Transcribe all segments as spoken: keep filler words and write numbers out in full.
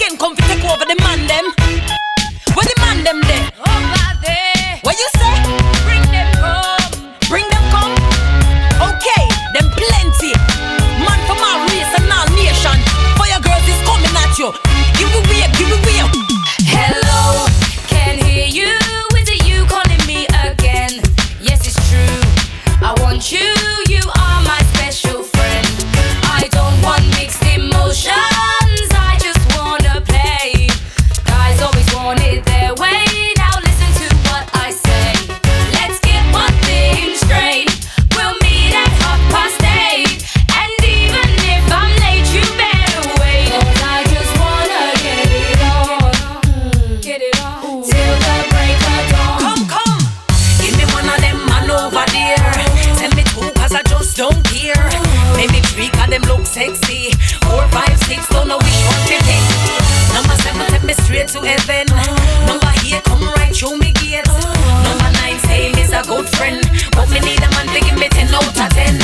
again come to take over the man them. Where the man them there? Over there. What you say? Bring them come. Bring them come. Okay, them plenty. Man from all race and all nation. For your girls is coming at you. Give it way, give it way. Hello, can hear you. Is it you calling me again? Yes, it's true. I want you. You are my special friend. I don't want mixed emotions. I just wanna play. Guys always want it their way. Now listen to what I say. Let's get one thing straight. We'll meet at half past eight. And even if I'm late, you better wait. 'Cause I just wanna get it on. Get it on. Till the break of dawn. Come, come. Give me one of them man over there. Tell me two cause I just don't care. Maybe three cause them look sexy. Four, five, six, don't know which one to pick. Number seven, take me straight to heaven. Number eight, come right through me gate. Number nine, say him is a good friend. But me need a man to give me ten out of ten.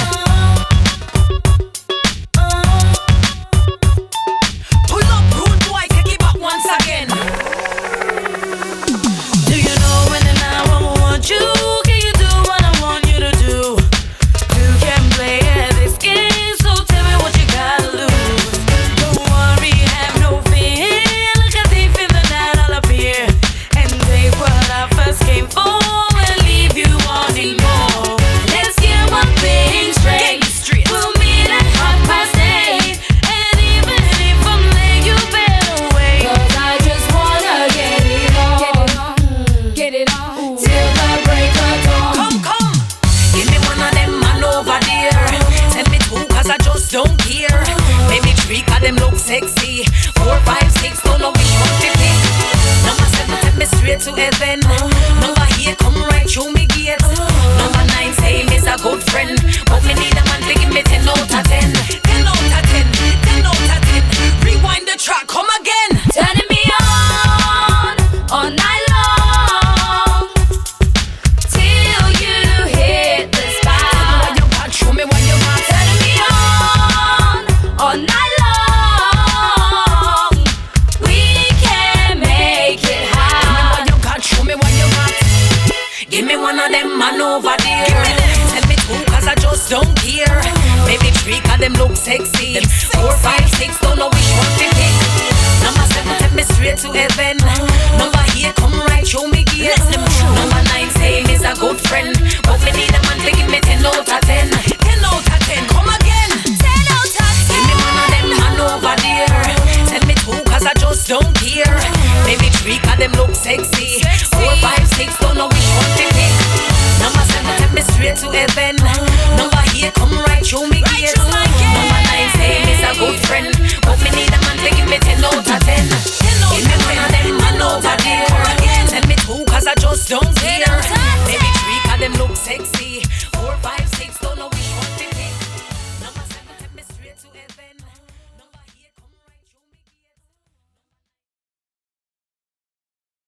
Pull up, rude boy, take it back once again. Do you know when and I want you? Can you do what I want you to do? You can play at this game, so tell me what you gotta lose. Don't worry, have no fear. Like a thief in the night, I'll appear and take what I first came for and leave you wanting more. Let's get one thing straight. We'll meet at half past eight. And even if I'm late, you better wait. 'Cause I just wanna get it on. Get it on. Till the break of dawn. Come, come. Give me one of them man over there. Tell me two cause I just don't care. Maybe three cause them look sexy. Four, five, six, don't know which one to pick. Number seven, take me straight to heaven. Number eight, come right through me gate. Number nine, say him is a good friend. But me need a man to give me ten out of ten. Ten out of ten, ten out of ten. Rewind the track, come again. Turning me on all night long till you hit the spot. What you got, show me what you got. Turning me on all night long. We can make it hot. What you got, show me what you got. Give me one of them man over there. Tell me two cause I just don't care. Maybe three cause them look sexy. Four, five, six, don't know which one to pick. Number seven, take me straight to heaven. Number eight, come right through me gate. Number nine, say him is a good friend. But me need a man to give me ten out of ten. Ten out of ten, come again. Ten out of Give me one of them man over there. Tell me two cause I just don't care. Maybe three cause them look sexy.